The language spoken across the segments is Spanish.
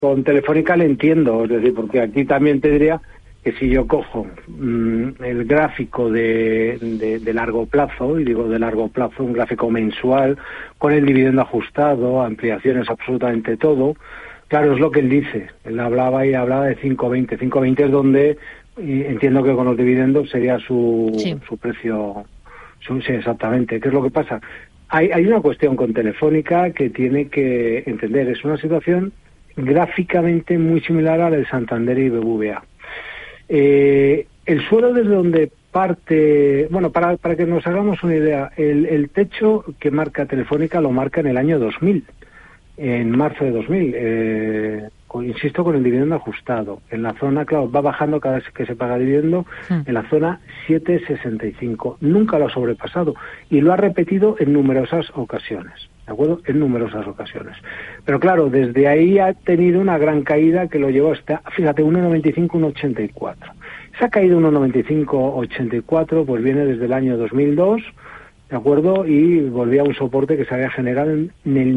con Telefónica le entiendo, es decir, porque aquí también te diría que si yo cojo el gráfico de largo plazo, y digo de largo plazo, un gráfico mensual, con el dividendo ajustado, ampliaciones, absolutamente todo, claro, es lo que él dice. Él hablaba de 5.20. 5.20 es donde entiendo que con los dividendos sería su precio. Sí, exactamente. ¿Qué es lo que pasa? Hay una cuestión con Telefónica que tiene que entender. Es una situación gráficamente muy similar a la de Santander y BBVA. El suelo desde donde parte, bueno, para que nos hagamos una idea, el techo que marca Telefónica lo marca en el año 2000, en marzo de 2000, insisto, con el dividendo ajustado. En la zona, claro, va bajando cada vez que se paga dividendo, en la zona 7,65. Nunca lo ha sobrepasado y lo ha repetido en numerosas ocasiones. ¿De acuerdo? En numerosas ocasiones. Pero claro, desde ahí ha tenido una gran caída que lo llevó hasta, fíjate, 1,95, 1,84. Esa caída 1,95, 84, pues viene desde el año 2002, ¿de acuerdo? Y volvía a un soporte que se había generado en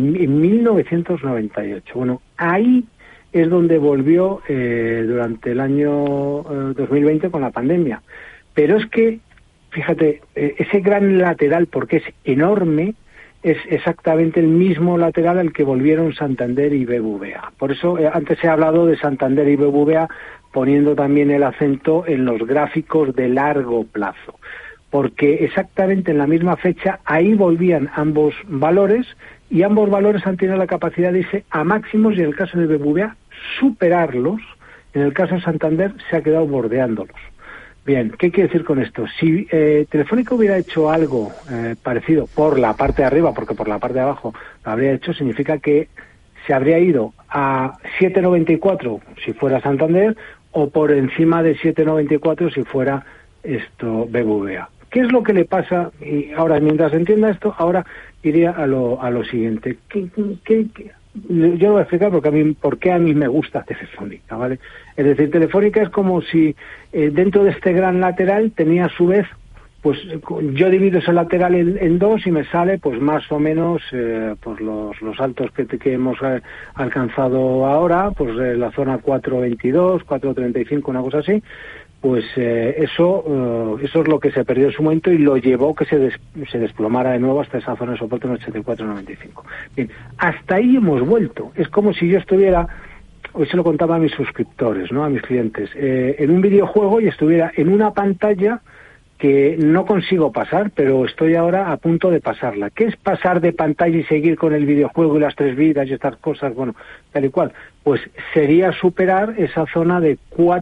1998. Bueno, ahí es donde volvió durante el año 2020 con la pandemia. Pero es que, fíjate, ese gran lateral, porque es enorme, es exactamente el mismo lateral al que volvieron Santander y BBVA. Por eso antes he hablado de Santander y BBVA poniendo también el acento en los gráficos de largo plazo, porque exactamente en la misma fecha ahí volvían ambos valores y ambos valores han tenido la capacidad de irse a máximos y en el caso de BBVA superarlos, en el caso de Santander se ha quedado bordeándolos. Bien, ¿qué quiere decir con esto? Si Telefónica hubiera hecho algo parecido por la parte de arriba, porque por la parte de abajo lo habría hecho, significa que se habría ido a 7,94 si fuera Santander o por encima de 7,94 si fuera BBVA. ¿Qué es lo que le pasa? Y ahora, mientras entienda esto, ahora iría a lo siguiente. Yo lo voy a explicar por qué a mí me gusta Telefónica, ¿vale? Es decir, Telefónica es como si dentro de este gran lateral tenía a su vez, pues yo divido ese lateral en dos y me sale pues más o menos pues los altos que hemos alcanzado ahora, pues la zona 4.22, 4.35, una cosa así. Pues eso es lo que se perdió en su momento y lo llevó que se desplomara de nuevo hasta esa zona de soporte en 84,95. Bien, hasta ahí hemos vuelto. Es como si yo estuviera, hoy se lo contaba a mis suscriptores, ¿no? A mis clientes, en un videojuego y estuviera en una pantalla que no consigo pasar, pero estoy ahora a punto de pasarla. ¿Qué es pasar de pantalla y seguir con el videojuego y las 3 vidas y estas cosas? Bueno, tal y cual. Pues sería superar esa zona de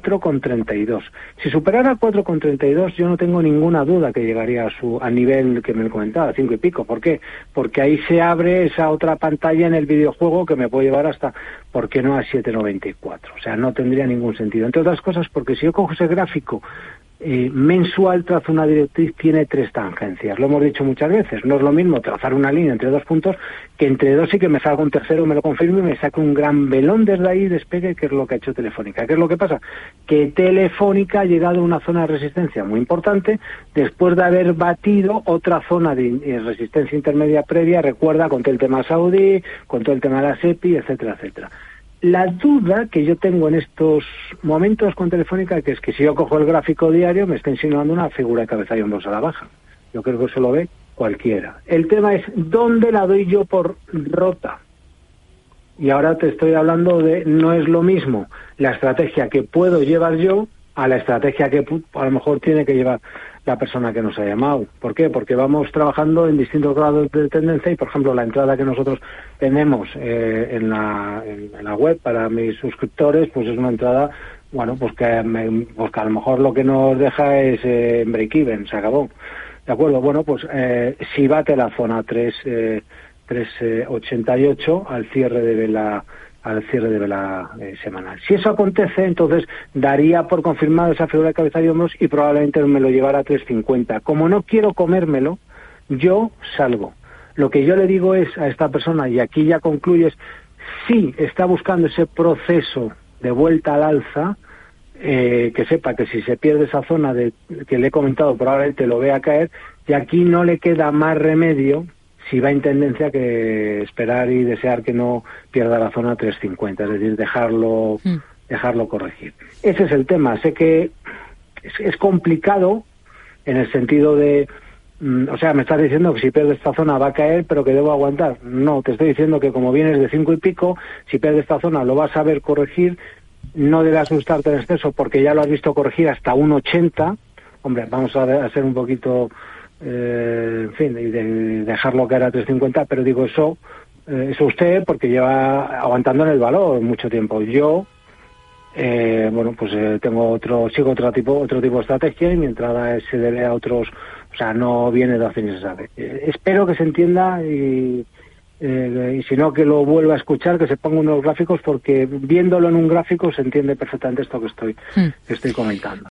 4,32. Si superara 4,32, yo no tengo ninguna duda que llegaría al nivel que me comentaba, 5 y pico. ¿Por qué? Porque ahí se abre esa otra pantalla en el videojuego que me puede llevar hasta, ¿por qué no?, a 7,94. O sea, no tendría ningún sentido. Entre otras cosas, porque si yo cojo ese gráfico mensual, trazo una directriz, tiene 3 tangencias. Lo hemos dicho muchas veces. No es lo mismo trazar una línea entre 2 puntos que entre 2 y que me salga un tercero, me lo confirme y me saque un gran velón desde ahí, despegue, que es lo que ha hecho Telefónica. ¿Qué es lo que pasa? Que Telefónica ha llegado a una zona de resistencia muy importante después de haber batido otra zona de resistencia intermedia previa, recuerda, con todo el tema saudí, con todo el tema de la SEPI, etcétera, etcétera. La duda que yo tengo en estos momentos con Telefónica, que es que si yo cojo el gráfico diario, me está insinuando una figura de cabeza y hombros a la baja. Yo creo que eso lo ve cualquiera. El tema es, ¿dónde la doy yo por rota? Y ahora te estoy hablando de, no es lo mismo la estrategia que puedo llevar yo a la estrategia que a lo mejor tiene que llevar la persona que nos ha llamado. ¿Por qué? Porque vamos trabajando en distintos grados de tendencia y, por ejemplo, la entrada que nosotros tenemos en la web para mis suscriptores, pues es una entrada, bueno, pues que a lo mejor lo que nos deja es break-even, se acabó. ¿De acuerdo? Bueno, pues si bate la zona 3,88 al cierre de vela semanal. Si eso acontece, entonces daría por confirmado esa figura de cabeza y hombros y probablemente me lo llevara a 3,50. Como no quiero comérmelo, yo salgo. Lo que yo le digo es a esta persona, y aquí ya concluyes, si está buscando ese proceso de vuelta al alza, que sepa que si se pierde esa zona que le he comentado, probablemente lo vea caer, y aquí no le queda más remedio, si va en tendencia que esperar y desear que no pierda la zona 350, es decir, dejarlo corregir. Ese es el tema. Sé que es complicado en el sentido de, o sea, me estás diciendo que si pierde esta zona va a caer, pero que debo aguantar. No, te estoy diciendo que como vienes de 5 y pico, si pierde esta zona lo vas a ver corregir, no debe asustarte en exceso porque ya lo has visto corregir hasta 1,80. Hombre, vamos a ser un poquito, en fin, y dejarlo caer a 3,50, pero digo eso usted porque lleva aguantando en el valor mucho tiempo. Yo sigo otro tipo de estrategia y mi entrada se debe a otros, o sea, no viene de hace ni se sabe. Espero que se entienda y si no que lo vuelva a escuchar, que se ponga unos gráficos porque viéndolo en un gráfico se entiende perfectamente esto que estoy comentando.